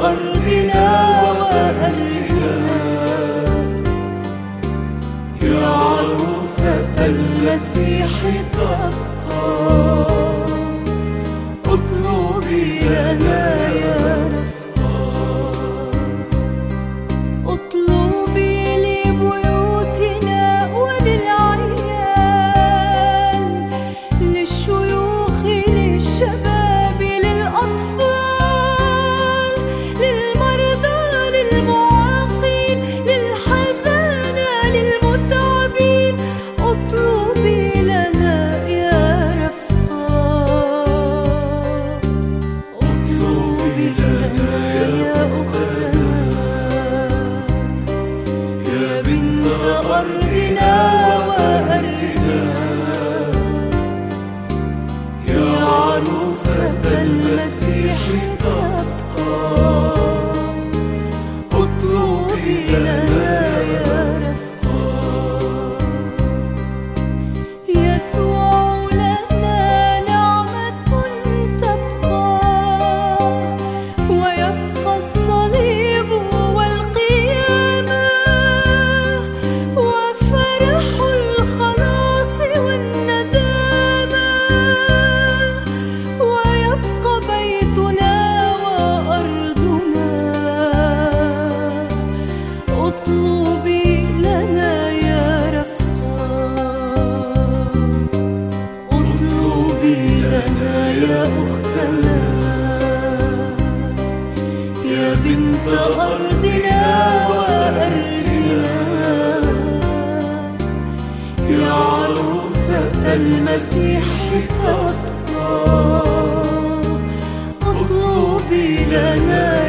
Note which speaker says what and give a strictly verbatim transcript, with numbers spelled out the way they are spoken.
Speaker 1: أرضنا وأرزنا، يا عروسة المسيح تبقى. اطلبي لنا يا رفقا، اطلبي لبيوتنا وللعيال، للشيوخ للشباب للأطفال، للمرضى للمعاقين للحزانة للمتعبين. اطلبي لنا يا رفقا، اطلبي لنا يا أختنا، يا بنت أرضنا وأرزنا، يا عروسة المسيح تبقى. اطلبي لنا يا رفقا، يسوع لنا نعمة تبقى، ويبقى الصليب والقيامة، وفرح الخلاص والندامة، ويبقى بيتنا وأرضنا. اطلبي لنا يا رفقا، اطلبي لنا يا أختنا، يا بنت أرضنا وأرزنا، يا عروسة المسيح تبقى. اطلبي لنا